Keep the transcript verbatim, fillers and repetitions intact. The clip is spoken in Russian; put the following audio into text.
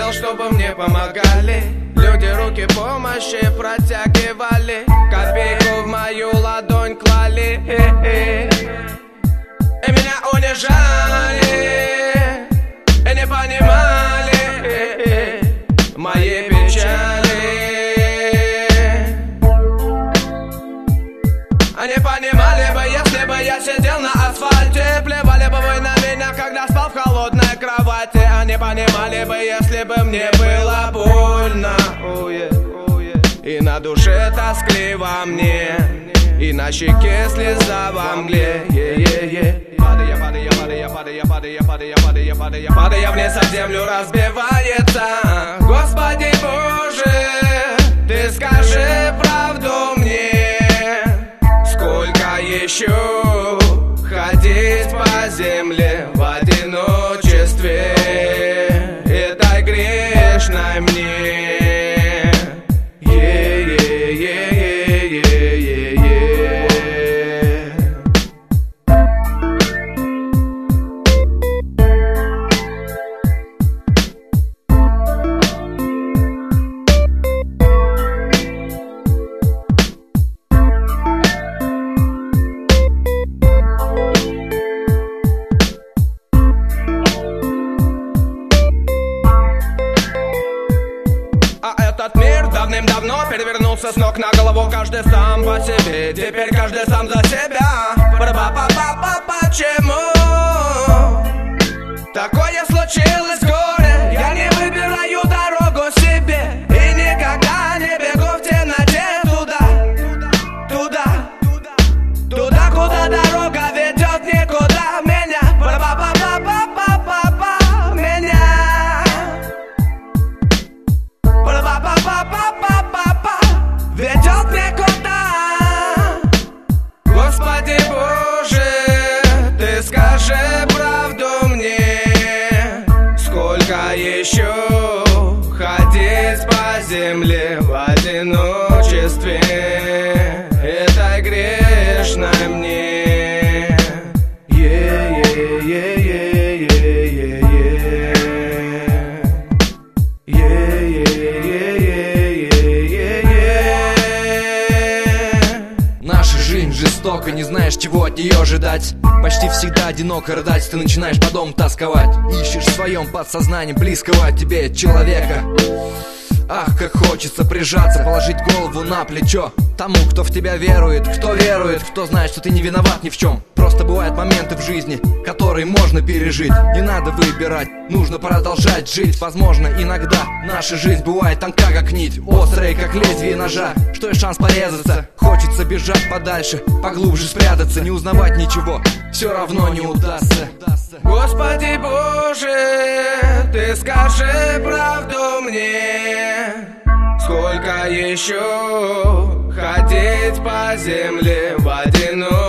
хотел, чтобы мне помогали. Люди руки помощи протягивали, копейку в мою ладонь клали, и меня унижали, и не понимали моей печали. Они понимали бы, если бы я сидел на асфальте. Плевали бы вы на меня, когда спал в холодной кровати. Они понимали бы, если бы мне было больно, oh yeah, oh yeah. И на душе тоскливо мне, и на щеке слеза во мгле, yeah, yeah, yeah. Падая, падая, падая, падая, падая, падая, падая, падая, падая вниз, а землю разбивается. Господи Боже, Ты скажи правду мне. Сколько еще ходить по земле в одиночестве этой грешной мне? Этот мир давным-давно перевернулся с ног на голову. Каждый сам по себе, теперь каждый сам за себя. Ба-ба-ба-ба-ба, почему такое случилось горе? Я не выбираю дорогу себе и никогда не бегу в темноте туда, туда, туда, куда дорога ведет никуда меня. Ба-ба-ба-ба-ба-ба-ба, меня. Ведет никуда. Господи Боже, Ты скажи правду мне. Сколько еще ходить по земле в одиночестве этой грешной мне? Жестоко, не знаешь, чего от нее ожидать. Почти всегда одиноко рыдать, ты начинаешь по дому тосковать. Ищешь в своем подсознании близкого тебе человека. Ах, как хочется прижаться, положить голову на плечо тому, кто в тебя верует, кто верует, кто знает, что ты не виноват ни в чем. Просто бывают моменты в жизни, которые можно пережить. Не надо выбирать, нужно продолжать жить. Возможно, иногда наша жизнь бывает тонка, как нить, острая, как лезвие ножа. Что есть шанс порезаться, хочется бежать подальше, поглубже спрятаться, не узнавать ничего, все равно не удастся. Господи Боже, Ты скажи правду мне. Сколько еще ходить по земле в одиночестве